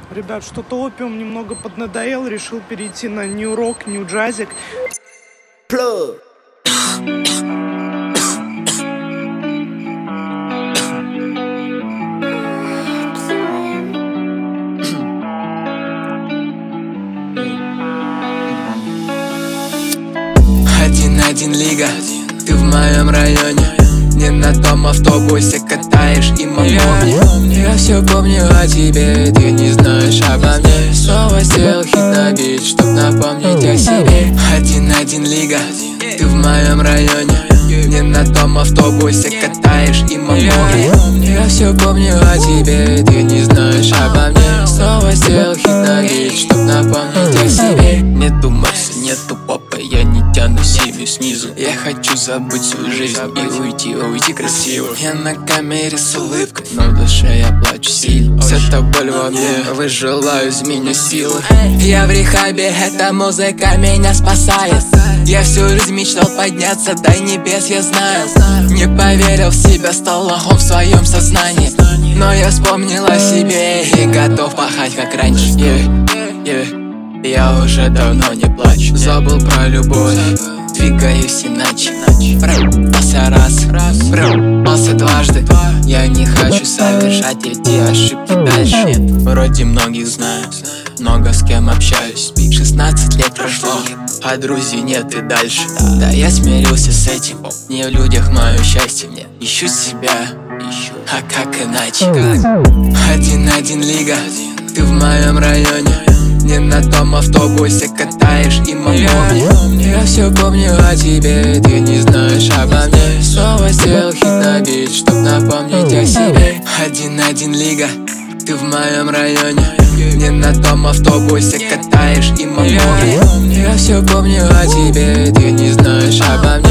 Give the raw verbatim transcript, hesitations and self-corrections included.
Ребят, что-то опиум немного поднадоел, решил перейти на нью-рок, нью-джазик. Один-один лига, ты в моем районе. Не на том автобусе катаешь и помню. Я все помню о тебе, ты не знаешь обо мне. Снова сделал хит на бит, чтоб напомнить о себе. Один-один лига, ты в моем районе. Не на том автобусе катаешь и помню. Я все помню о тебе, ты не знаешь обо мне. Снова сделал хит на бит, чтоб напомнить о себе. Нету Марса, нету попа, я не тяну семью снизу. Я хочу забыть свою жизнь и уйти, уйти красиво. Я на камере с улыбкой, но в душе я плачу сильно. Вся эта боль во мне, выжила из меня силы. Я в рехабе, эта музыка меня спасает. Я всю жизнь мечтал подняться до небес, я знаю. Не поверил в себя, стал лохом в своем сознании. Но я вспомнил о себе и готов пахать как раньше. yeah, yeah. Я уже давно не плачу, забыл про любовь, двигаюсь иначе. Проебался раз, проебался дважды. Я не хочу совершать эти ошибки дальше. Вроде многих знаю, много с кем общаюсь. Шестнадцать лет прошло, а друзей нет и дальше. Да, я смирился с этим, не в людях мое счастье. Мне ищу себя, а как иначе? Один-один лига, ты в моем районе. Не на том автобусе катаешь и помню. Я все помню о тебе, ты не знаешь обо мне. Снова сделал хит на бит, чтоб напомнить о себе. Один-один лига, ты в моем районе. Не на том автобусе катаешь и помню. Я все помню о тебе, ты не знаешь обо мне.